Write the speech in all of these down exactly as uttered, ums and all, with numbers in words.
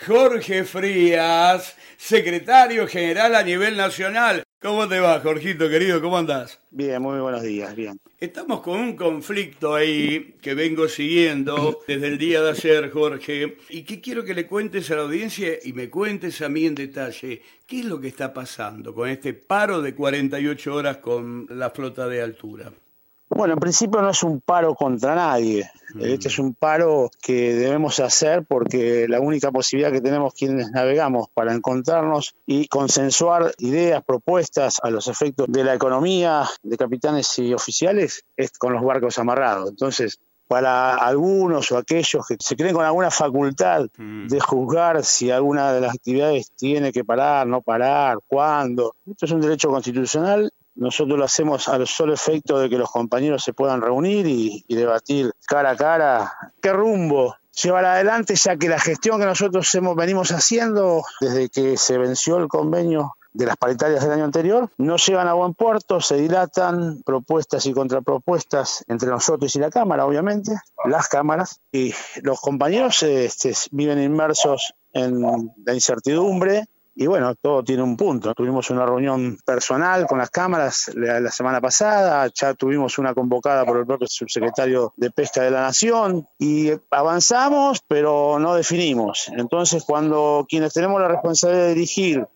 Jorge Frías, secretario general a nivel nacional. ¿Cómo te va, Jorgito, querido? ¿Cómo andás? Bien, muy buenos días, bien. Estamos con un conflicto ahí que vengo siguiendo desde el día de ayer, Jorge, y que quiero que le cuentes a la audiencia y me cuentes a mí en detalle qué es lo que está pasando con este paro de cuarenta y ocho horas con la flota de altura. Bueno, en principio no es un paro contra nadie. Este es un paro que debemos hacer porque la única posibilidad que tenemos quienes navegamos para encontrarnos y consensuar ideas, propuestas a los efectos de la economía de capitanes y oficiales es con los barcos amarrados. Entonces, para algunos o aquellos que se creen con alguna facultad de juzgar si alguna de las actividades tiene que parar, no parar, cuándo, esto es un derecho constitucional. Nosotros lo hacemos al solo efecto de que los compañeros se puedan reunir y, y debatir cara a cara qué rumbo llevar adelante, ya que la gestión que nosotros hemos, venimos haciendo desde que se venció el convenio de las paritarias del año anterior, no llegan a buen puerto, se dilatan propuestas y contrapropuestas entre nosotros y la Cámara, obviamente, las cámaras, y los compañeros este, viven inmersos en la incertidumbre. Y bueno, todo tiene un punto. Tuvimos una reunión personal con las cámaras la, la semana pasada, ya tuvimos una convocada por el propio subsecretario de Pesca de la Nación y avanzamos, pero no definimos. Entonces, cuando quienes tenemos la responsabilidad de dirigir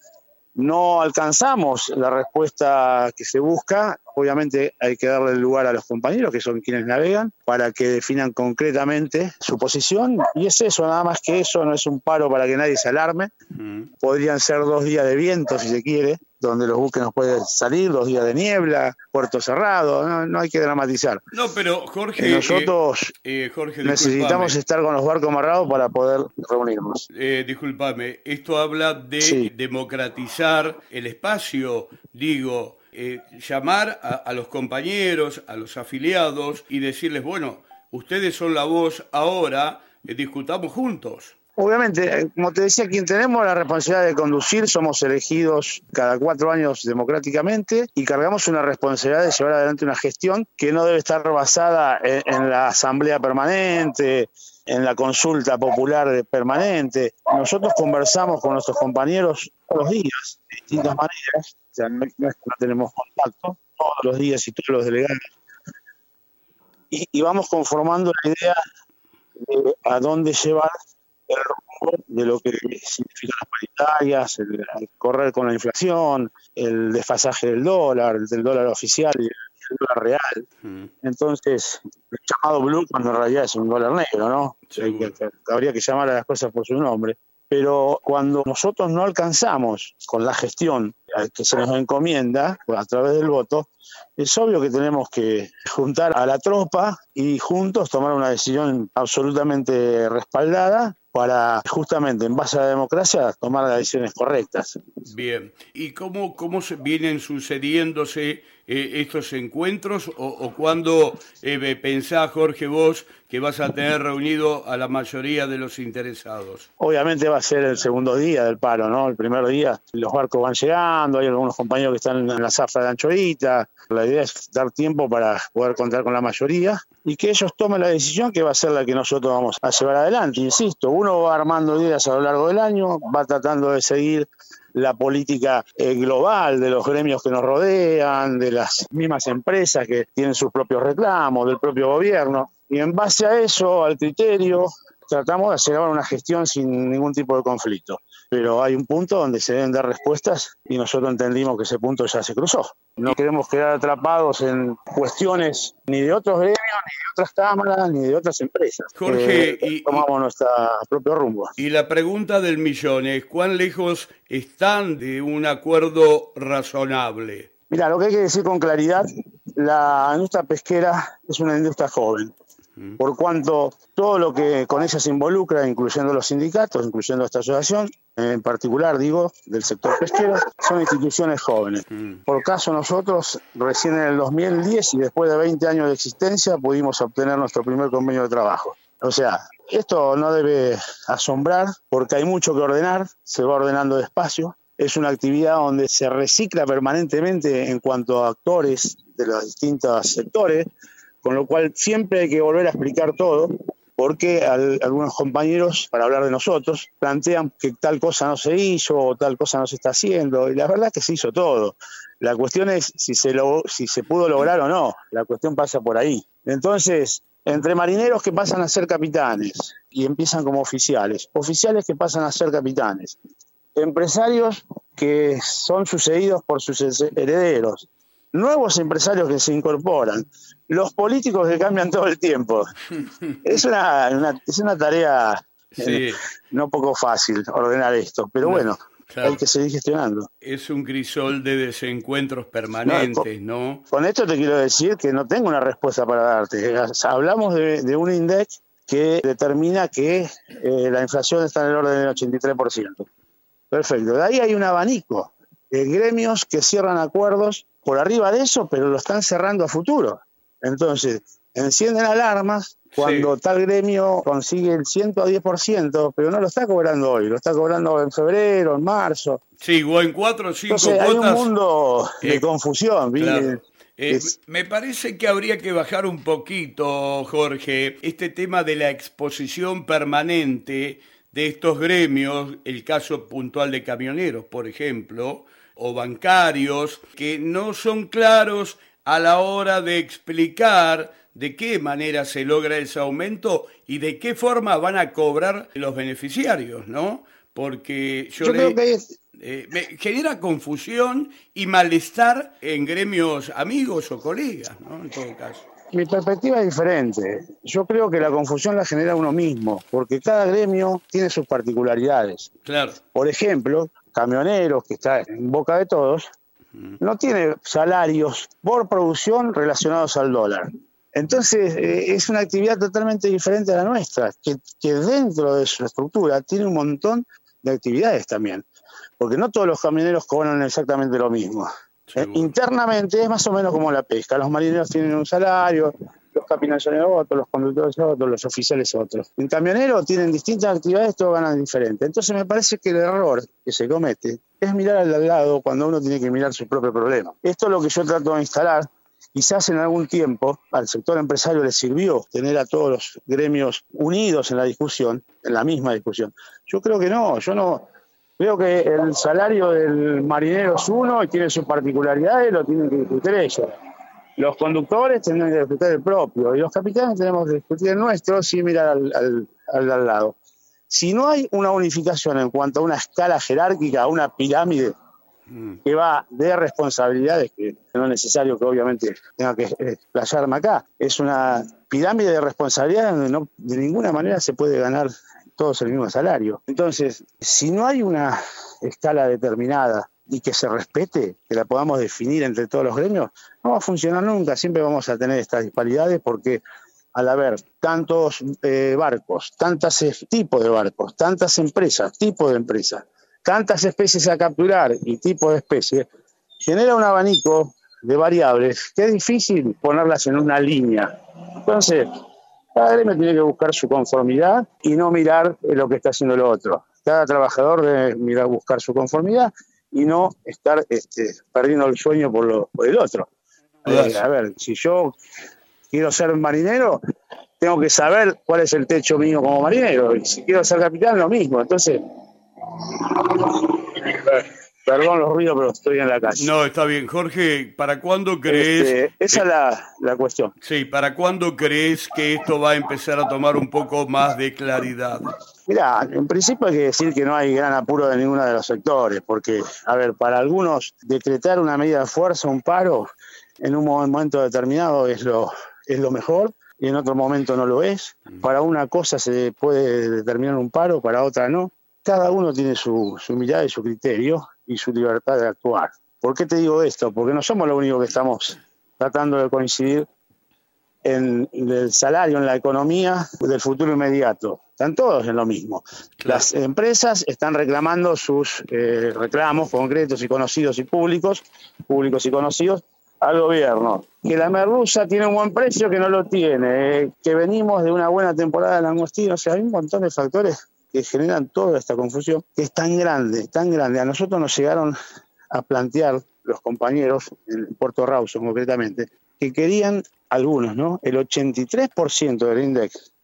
no alcanzamos la respuesta que se busca, obviamente hay que darle el lugar a los compañeros, que son quienes navegan, para que definan concretamente su posición. Y es eso, nada más que eso, no es un paro para que nadie se alarme. Mm. Podrían ser dos días de viento, si se quiere, donde los buques nos pueden salir, dos días de niebla, puerto cerrado, no, no hay que dramatizar. No, pero Jorge... Eh, nosotros eh, eh, Jorge, necesitamos estar con los barcos amarrados para poder reunirnos. Eh, discúlpame, esto habla de sí. democratizar el espacio, digo, eh, llamar a, a los compañeros, a los afiliados y decirles, bueno, ustedes son la voz ahora, eh, discutamos juntos. Obviamente, como te decía, quien tenemos la responsabilidad de conducir somos elegidos cada cuatro años democráticamente y cargamos una responsabilidad de llevar adelante una gestión que no debe estar basada en, en la asamblea permanente, en la consulta popular permanente. Nosotros conversamos con nuestros compañeros todos los días, de distintas maneras, o sea, no es que no tenemos contacto, todos los días y todos los delegados, y, y vamos conformando la idea de a dónde llevar el rumbo de lo que significan las paritarias, el, el correr con la inflación, el desfasaje del dólar, del dólar oficial y el, el dólar real. Mm. Entonces, el llamado blue cuando en realidad es un dólar negro, ¿no? Sí. Que, que, que habría que llamar a las cosas por su nombre. Pero cuando nosotros no alcanzamos con la gestión que se nos encomienda a través del voto, es obvio que tenemos que juntar a la tropa y juntos tomar una decisión absolutamente respaldada para justamente en base a la democracia tomar las decisiones correctas. Bien, ¿y cómo, cómo se vienen sucediéndose eh, estos encuentros o, o cuándo eh, pensás, Jorge, vos que vas a tener reunido a la mayoría de los interesados? Obviamente va a ser el segundo día del paro, ¿no? El primer día los barcos van llegando, hay algunos compañeros que están en la zafra de Anchoita. La idea es dar tiempo para poder contar con la mayoría y que ellos tomen la decisión que va a ser la que nosotros vamos a llevar adelante. Insisto, uno va armando ideas a lo largo del año, va tratando de seguir la política eh, global de los gremios que nos rodean, de las mismas empresas que tienen sus propios reclamos, del propio gobierno. Y en base a eso, al criterio, tratamos de hacer una gestión sin ningún tipo de conflicto. Pero hay un punto donde se deben dar respuestas y nosotros entendimos que ese punto ya se cruzó. No queremos quedar atrapados en cuestiones ni de otros gremios, ni de otras cámaras, ni de otras empresas. Jorge, eh, y, tomamos y, nuestro propio rumbo. Y la pregunta del millón es, ¿cuán lejos están de un acuerdo razonable? Mira, lo que hay que decir con claridad, la industria pesquera es una industria joven. Por cuanto todo lo que con ella se involucra, incluyendo los sindicatos, incluyendo esta asociación, en particular, digo, del sector pesquero, son instituciones jóvenes. Mm. Por caso nosotros, recién en el dos mil diez y después de veinte años de existencia, pudimos obtener nuestro primer convenio de trabajo. O sea, esto no debe asombrar porque hay mucho que ordenar, se va ordenando despacio. Es una actividad donde se recicla permanentemente en cuanto a actores de los distintos sectores, con lo cual siempre hay que volver a explicar todo, porque al, algunos compañeros, para hablar de nosotros, plantean que tal cosa no se hizo o tal cosa no se está haciendo, y la verdad es que se hizo todo. La cuestión es si se, lo, si se pudo lograr o no, la cuestión pasa por ahí. Entonces, entre marineros que pasan a ser capitanes y empiezan como oficiales, oficiales que pasan a ser capitanes, empresarios que son sucedidos por sus herederos, nuevos empresarios que se incorporan, los políticos que cambian todo el tiempo. Es una, una, es una tarea sí. eh, no poco fácil ordenar esto, pero no, bueno, claro. Hay que seguir gestionando. Es un crisol de desencuentros permanentes, ¿no? Con, ¿no? Con esto te quiero decir que no tengo una respuesta para darte. Hablamos de, de un índice que determina que eh, la inflación está en el orden del ochenta y tres por ciento. Perfecto. De ahí hay un abanico de gremios que cierran acuerdos por arriba de eso, pero lo están cerrando a futuro. Entonces, encienden alarmas cuando sí. tal gremio consigue el ciento diez por ciento, pero no lo está cobrando hoy, lo está cobrando en febrero, en marzo. Sí, o en cuatro o cinco Entonces, cuotas. Hay un mundo de eh, confusión. Claro. Eh, es... Me parece que habría que bajar un poquito, Jorge, este tema de la exposición permanente de estos gremios, el caso puntual de camioneros, por ejemplo, o bancarios, que no son claros a la hora de explicar de qué manera se logra ese aumento y de qué forma van a cobrar los beneficiarios, ¿no? Porque yo, yo le, creo que es... eh, me genera confusión y malestar en gremios amigos o colegas, ¿no? En todo caso. Mi perspectiva es diferente. Yo creo que la confusión la genera uno mismo, porque cada gremio tiene sus particularidades. Claro. Por ejemplo, camioneros, que está en boca de todos, uh-huh. no tiene salarios por producción relacionados al dólar. Entonces, eh, es una actividad totalmente diferente a la nuestra, que, que dentro de su estructura tiene un montón de actividades también, porque no todos los camioneros cobran exactamente lo mismo. Eh, internamente es más o menos como la pesca. Los marineros tienen un salario, los capitanes son otros, los conductores otros, los oficiales otros. En camionero tienen distintas actividades, todos ganan diferente. Entonces me parece que el error que se comete es mirar al lado cuando uno tiene que mirar su propio problema. Esto es lo que yo trato de instalar. Quizás en algún tiempo al sector empresario le sirvió tener a todos los gremios unidos en la discusión, en la misma discusión. Yo creo que no, yo no... Creo que el salario del marinero es uno y tiene sus particularidades, lo tienen que discutir ellos. Los conductores tienen que discutir el propio y los capitanes tenemos que discutir el nuestro sin mirar al, al, al, al lado. Si no hay una unificación en cuanto a una escala jerárquica, una pirámide que va de responsabilidades, que no es necesario que obviamente tenga que explayarme acá, es una pirámide de responsabilidades donde no, de ninguna manera se puede ganar todos el mismo salario. Entonces, si no hay una escala determinada y que se respete, que la podamos definir entre todos los gremios, no va a funcionar nunca. Siempre vamos a tener estas disparidades porque al haber tantos eh, barcos, tantos tipos de barcos, tantas empresas, tipos de empresas, tantas especies a capturar y tipos de especies, genera un abanico de variables que es difícil ponerlas en una línea. Entonces, cada gremio tiene que buscar su conformidad y no mirar lo que está haciendo el otro. Cada trabajador debe mirar, buscar su conformidad y no estar este, perdiendo el sueño por, lo, por el otro. Eh, a ver, si yo quiero ser marinero, tengo que saber cuál es el techo mío como marinero. Y si quiero ser capitán, lo mismo. Entonces, perdón los ruidos, pero estoy en la calle. No, está bien. Jorge, ¿para cuándo crees...? Este, esa es la, la cuestión. Sí, ¿para cuándo crees que esto va a empezar a tomar un poco más de claridad? Mirá, en principio hay que decir que no hay gran apuro de ninguno de los sectores, porque, a ver, para algunos decretar una medida de fuerza, un paro, en un momento determinado es lo, es lo mejor, y en otro momento no lo es. Para una cosa se puede determinar un paro, para otra no. Cada uno tiene su, su mirada y su criterio y su libertad de actuar. ¿Por qué te digo esto? Porque no somos los únicos que estamos tratando de coincidir en el salario, en la economía del futuro inmediato. Están todos en lo mismo. Claro. Las empresas están reclamando sus eh, reclamos concretos y conocidos y públicos, públicos y conocidos, al gobierno. Que la merluza tiene un buen precio, que no lo tiene, eh, que venimos de una buena temporada de langostino. O sea, hay un montón de factores que generan toda esta confusión, que es tan grande, tan grande. A nosotros nos llegaron a plantear los compañeros, en Puerto Rawson concretamente, que querían algunos, ¿no? El ochenta y tres por ciento del índice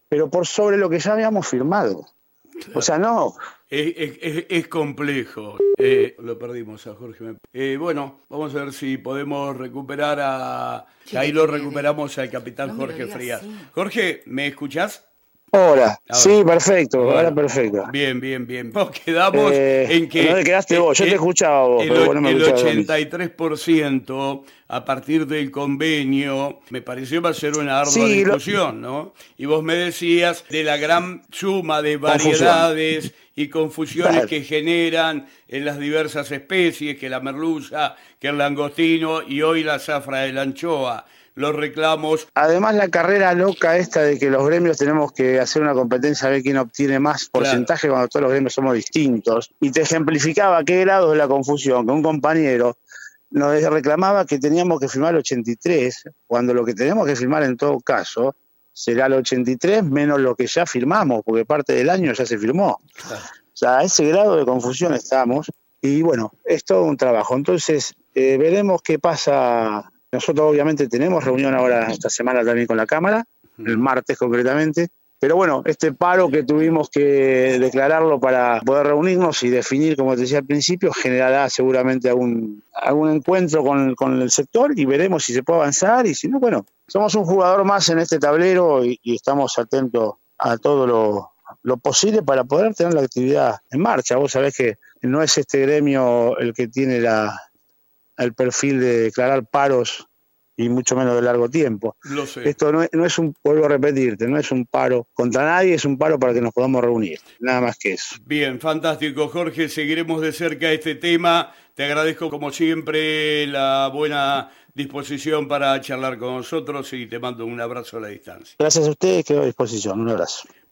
pero por sobre lo que ya habíamos firmado. Claro. O sea, no... Es, es, es complejo. Eh, lo perdimos a Jorge. Eh, bueno, vamos a ver si podemos recuperar a... Sí, ahí lo recuperamos al capitán no Jorge Frías. Sí. Jorge, ¿me escuchás? Hola, ahora. Sí, perfecto, bueno, ahora perfecto. Bien, bien, bien. Nos quedamos eh, en que... ¿Dónde quedaste vos? Yo eh, te escuchaba vos, el, pero bueno, me el ochenta y tres por ciento a partir del convenio, me pareció va a ser una ardua sí, discusión, lo... ¿no? Y vos me decías de la gran suma de variedades Confusión. y confusiones claro. que generan en las diversas especies, que la merluza, que el langostino y hoy la zafra de la anchoa. Los reclamos. Además, la carrera loca esta de que los gremios tenemos que hacer una competencia a ver quién obtiene más porcentaje claro. cuando todos los gremios somos distintos. Y te ejemplificaba qué grado de la confusión, que un compañero nos reclamaba que teníamos que firmar el ochenta y tres, cuando lo que tenemos que firmar en todo caso será el ochenta y tres menos lo que ya firmamos, porque parte del año ya se firmó. Claro. O sea, a ese grado de confusión estamos. Y bueno, es todo un trabajo. Entonces, eh, veremos qué pasa. Nosotros obviamente tenemos reunión ahora esta semana también con la Cámara, el martes concretamente, pero bueno, este paro que tuvimos que declararlo para poder reunirnos y definir, como te decía al principio, generará seguramente algún, algún encuentro con, con el sector y veremos si se puede avanzar y si no, bueno, somos un jugador más en este tablero y, y estamos atentos a todo lo, lo posible para poder tener la actividad en marcha. Vos sabés que no es este gremio el que tiene la... el perfil de declarar paros y mucho menos de largo tiempo. Lo sé. Esto no es, no es un, vuelvo a repetirte, no es un paro contra nadie, es un paro para que nos podamos reunir, nada más que eso. Bien, fantástico, Jorge, seguiremos de cerca este tema. Te agradezco como siempre la buena disposición para charlar con nosotros y te mando un abrazo a la distancia. Gracias a ustedes, quedo a disposición, un abrazo.